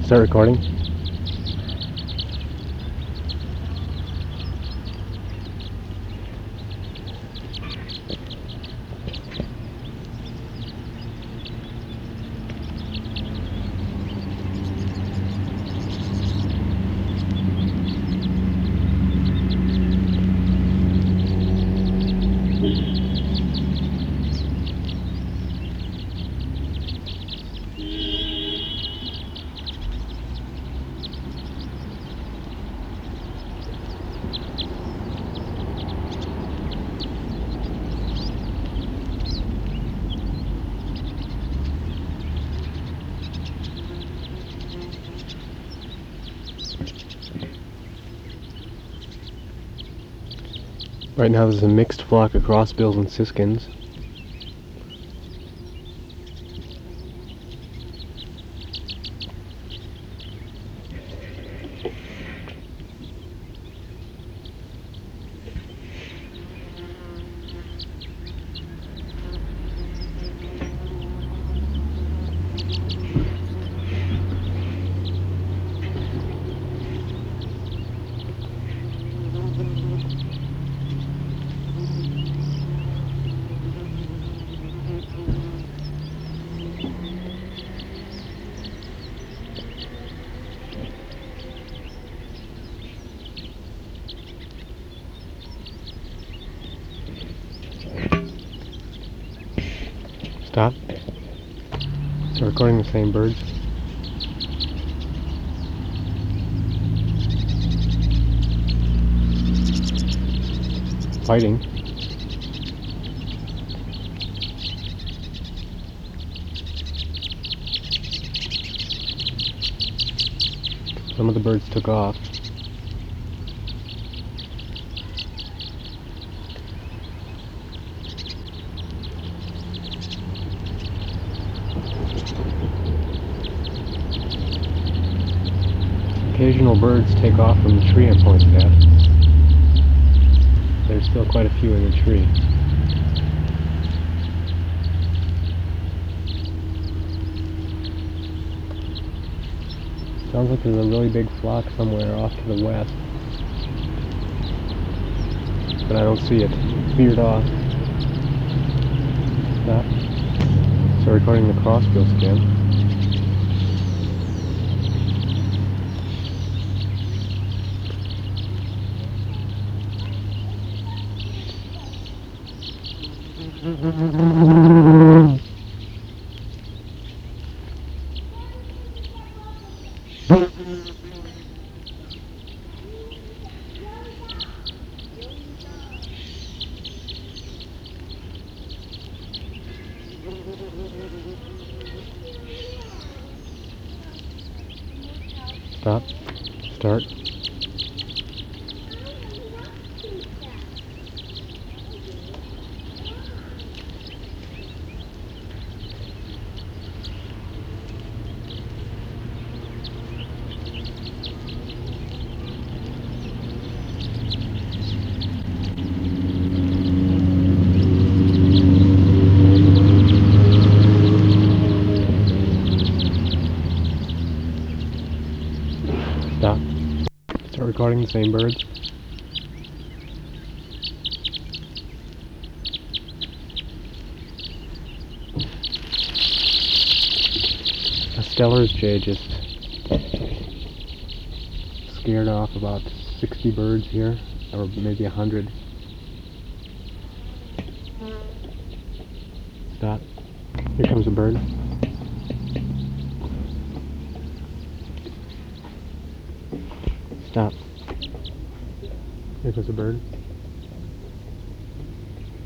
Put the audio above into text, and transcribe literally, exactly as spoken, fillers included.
Start recording. Right now there's a mixed flock of crossbills and siskins. Stop. So recording the same birds. Fighting. Some of the birds took off. Occasional birds take off from the tree I pointed at. There's still quite a few in the tree. Sounds like there's a really big flock somewhere off to the west. But I don't see it. It's veered off. Stop. So recording the crossbills again. Stop. Start. Stop. Start recording the same birds. A Steller's jay just scared off about sixty birds here, or maybe a hundred. Stop. Here comes a bird. Stop. Here goes a bird.